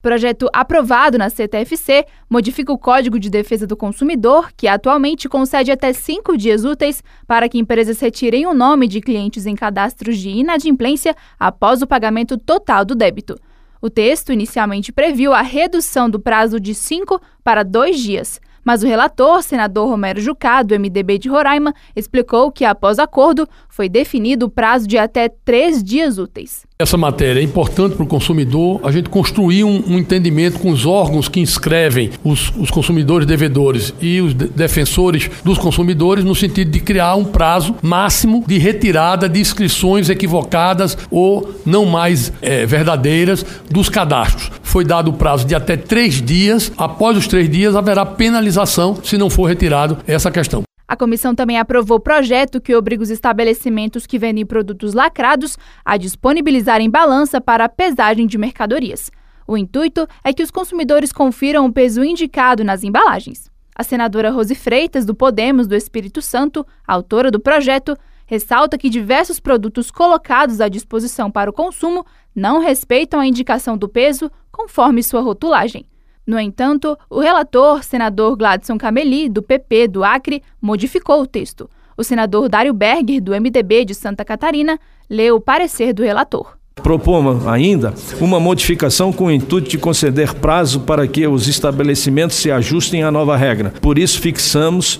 projeto aprovado na CTFC modifica o Código de Defesa do Consumidor, que atualmente concede até 5 dias úteis para que empresas retirem o nome de clientes em cadastros de inadimplência após o pagamento total do débito. O texto inicialmente previu a redução do prazo de 5 para 2 dias, mas o relator, senador Romero Jucá, do MDB de Roraima, explicou que, após acordo, foi definido o prazo de até 3 dias úteis. Essa matéria é importante para o consumidor, a gente construir um entendimento com os órgãos que inscrevem os consumidores devedores e os defensores dos consumidores, no sentido de criar um prazo máximo de retirada de inscrições equivocadas ou não mais verdadeiras dos cadastros. Foi dado o prazo de até 3 dias, após os 3 dias haverá penalização se não for retirado essa questão. A comissão também aprovou o projeto que obriga os estabelecimentos que vendem produtos lacrados a disponibilizarem balança para a pesagem de mercadorias. O intuito é que os consumidores confiram o peso indicado nas embalagens. A senadora Rose Freitas, do Podemos do Espírito Santo, autora do projeto, ressalta que diversos produtos colocados à disposição para o consumo não respeitam a indicação do peso conforme sua rotulagem. No entanto, o relator, senador Gladson Cameli, do PP do Acre, modificou o texto. O senador Dário Berger, do MDB de Santa Catarina, leu o parecer do relator. Propomos ainda uma modificação com o intuito de conceder prazo para que os estabelecimentos se ajustem à nova regra. Por isso, fixamos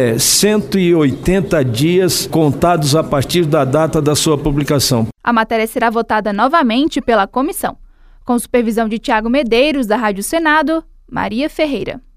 180 dias contados a partir da data da sua publicação. A matéria será votada novamente pela comissão. Com supervisão de Tiago Medeiros, da Rádio Senado, Maria Ferreira.